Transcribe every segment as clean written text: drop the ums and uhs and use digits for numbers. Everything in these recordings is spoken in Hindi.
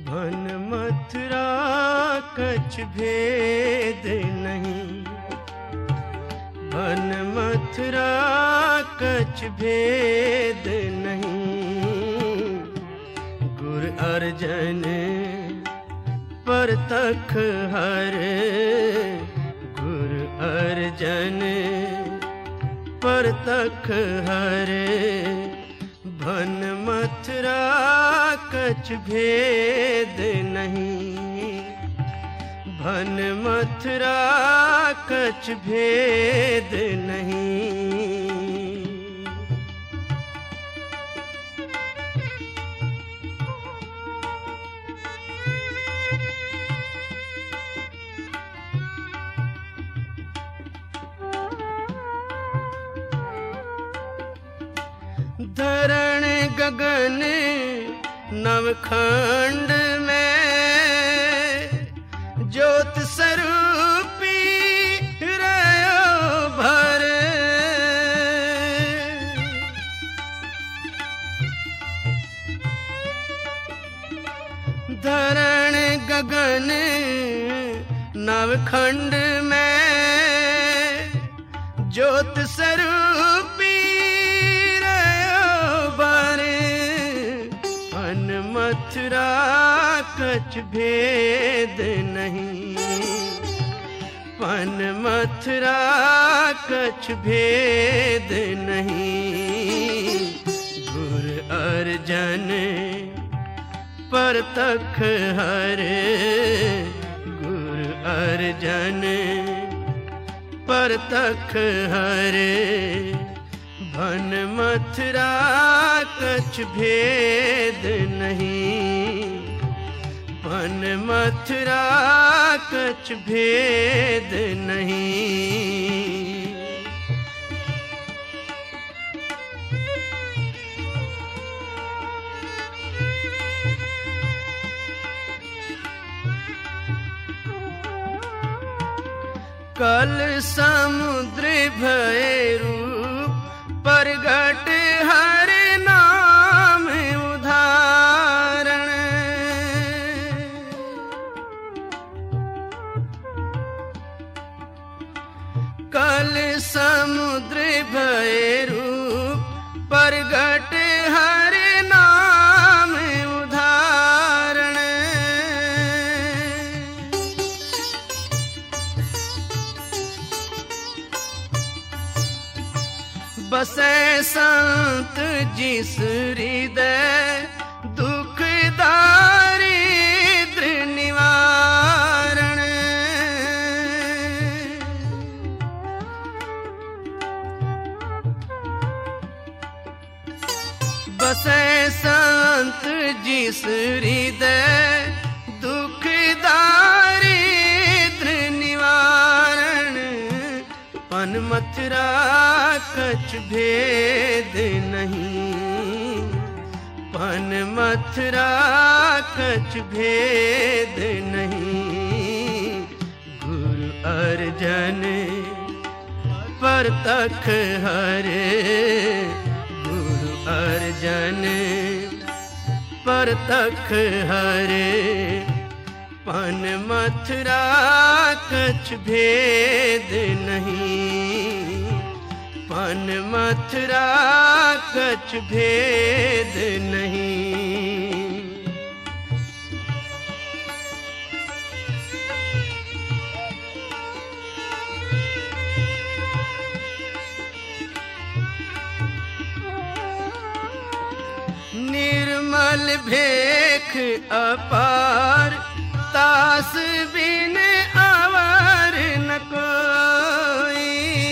भन मथुरा कछ भेद नहीं, भन मथुरा कछ भेद नहीं। गुर अर्जन परतख हर, गुर अर्जन परतख हर। भन मथुरा कछ भेद नहीं, भन मथुरा कछ भेद नहीं। धरण गगन नवखंड में, ज्योत स्वरूपी रयो भर। धरण गगन नवखंड में, ज्योत स्वरूपी मथुरा कछ भेद नहीं, पन मथुरा कछ भेद नहीं। गुर अर्जन परतख हर, गुर अर्जन परतख हर। भन मथुरा कछ भेद नहीं, भन मथुरा कछ भेद नहीं। कल समुद्र भय रूप प्रगट हर नाम उदाहरण। कल समुद्र भय रूप प्रगट हर नाम उदाहरण। बसे संत जिस हृदय दुख दारिद्र निवारण। बसे संत जिस हृदय दुख दारिद्र निवारण। पन मथुरा कछ भेद नहीं, पन मथुरा कछ भेद नहीं। गुरु अर्जन परतख हर, गुरु अर्जन परतख हर। पन मथुरा कछ भेद नहीं, पन मथुरा कछ भेद नहीं। निर्मल भेख अपार, तास बिन आवर न कोई।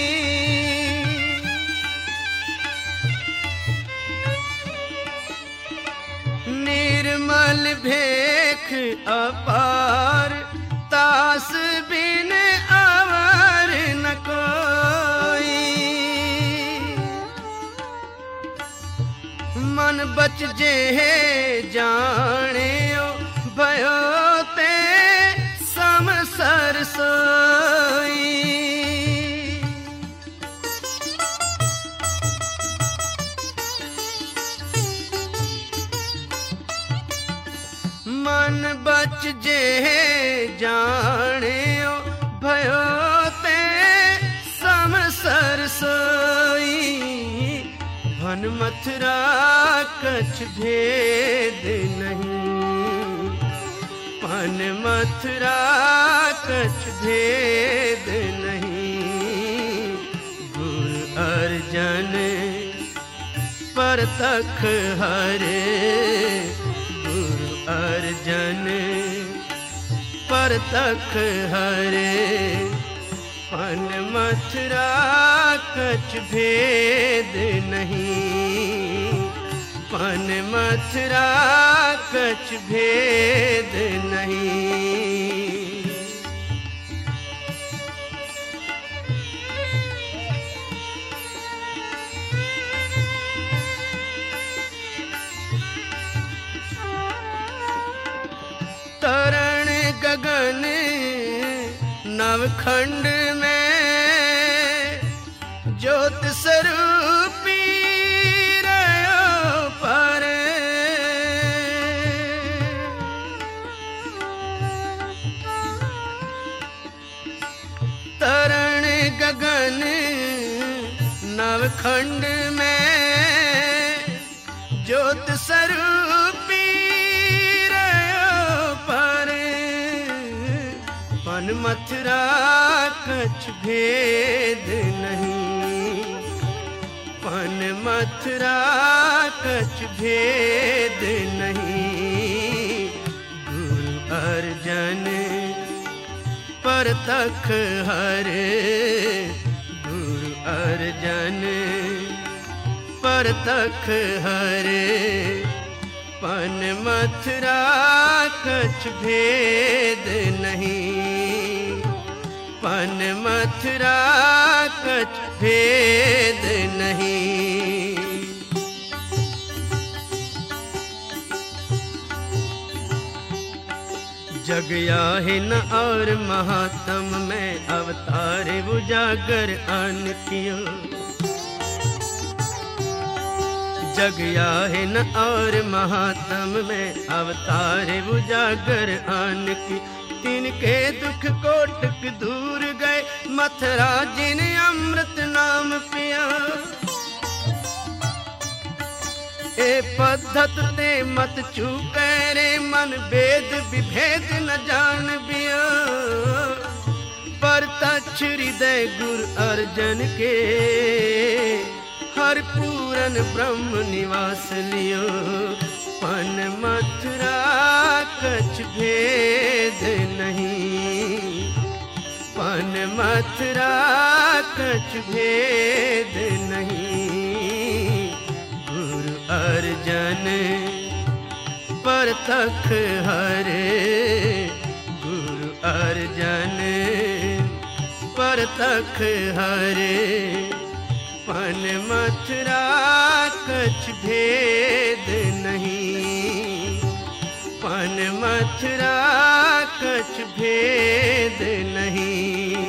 निर्मल भेख अपार, तास बिन आवर न कोई। मन बच जे जाने भयो ते समसर सोई। मन बच जे जानियो भयो ते समसर सोई वन मथुरा कछ भेद नहीं वन मथुरा कछ भेद नहीं गुरु अर्जन परतख हरे गुरु अर्जन परतख हरे वन मथुरा कछ भेद नहीं वन मथुरा कछ भेद नहीं। तरण गगन नवखंड में ज्योत स्वरूपी रयो पर तरण गगन नवखंड में ज्योत स्वरूपी वन मथुरा कछ भेद नहीं वन मथुरा कछ भेद नहीं गुरु अर्जन परतख हरे गुरु अर्जन परतख हरे वन मथुरा कछ भेद नहीं वन मथुरा कछ भेद नहीं। जग याहिन और महात्म में अवतार उजागर आन कियो जग याहिन और महात्म में अवतार उजागर आन की तिनके दुख कोटक दूर गए मथुरा जिन अमृत नाम पिया ए पद्धत ते मत चूके रे मन भेद विभेद न जान बिया पर तछ हृदय गुरु अर्जन के हर पूरन ब्रह्म निवास लियो वन मथुरा कछ भेद नहीं वन मथुरा कछ भेद नहीं गुरु अर्जन परतख हरे गुरु अर्जन परतख हरे वन मथुरा कछ भेद नहीं वन मथुरा कछ भेद नहीं।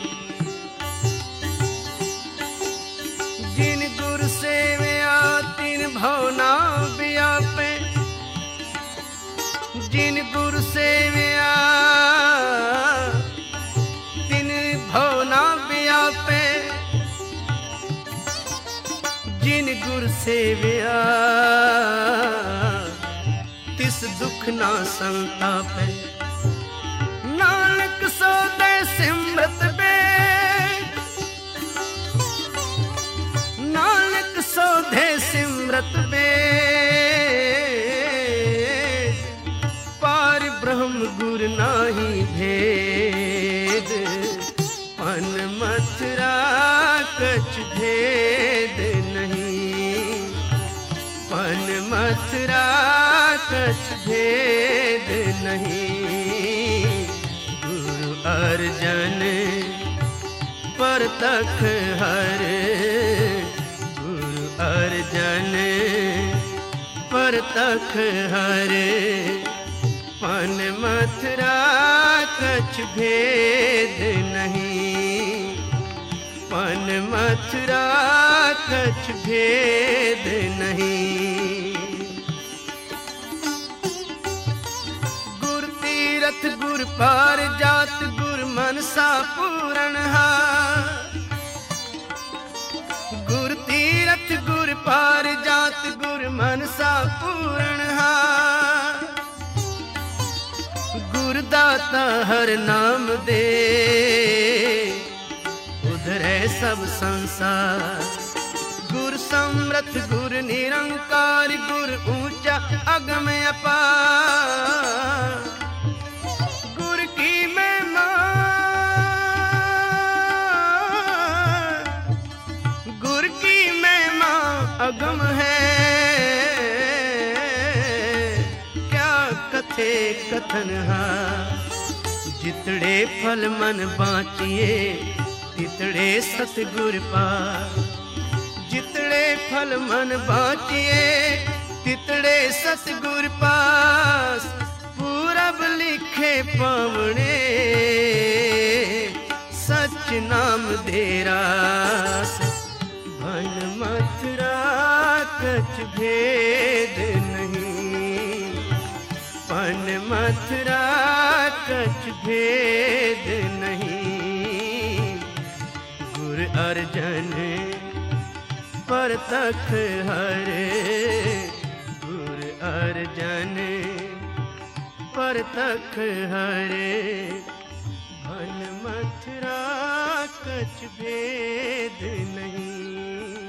जिन गुरु सेवया तिन भवना व्यापे जिन गुरु सेवया तिन भवना व्यापे जिन गुर सेवया तिस दुख ना संतापे नानक सो दे सिमरत बे नानक सो दे सिमरत बे पार ब्रह्म गुर नाही भेद वन मथुरा कछ भेद नहीं वन मथुरा कछ भेद नहीं गुरु अर्जन परतख हरे गुरु अर्जन परतख हरे वन मथुरा कछ भेद नहीं वन मथुरा कछ भेद नहीं। पार जात गुर मनसा पूरण गुर तीरथ गुर पार जात गुर मनसा पूरण गुर दाता हर नाम दे उधरे सब संसार गुर समर्थ गुर निरंकार गुर ऊंचा अगम अपार गुर की महिमा गुर की महिमा अगम है क्या कथे कथन जितड़े फल मन बाँचिए तितड़े सतगुर पार जितड़े फल मन बाँचिए तितड़े सतगुर पास पूरब लिखे पावने सच नाम दे रास भन मथुरा कछ भेद नहीं पन मथुरा कछ भेद नहीं गुर अर्जन पर तख हरे गुर अर्जन पर तख हरे भन मथुरा कछ भेद नहीं।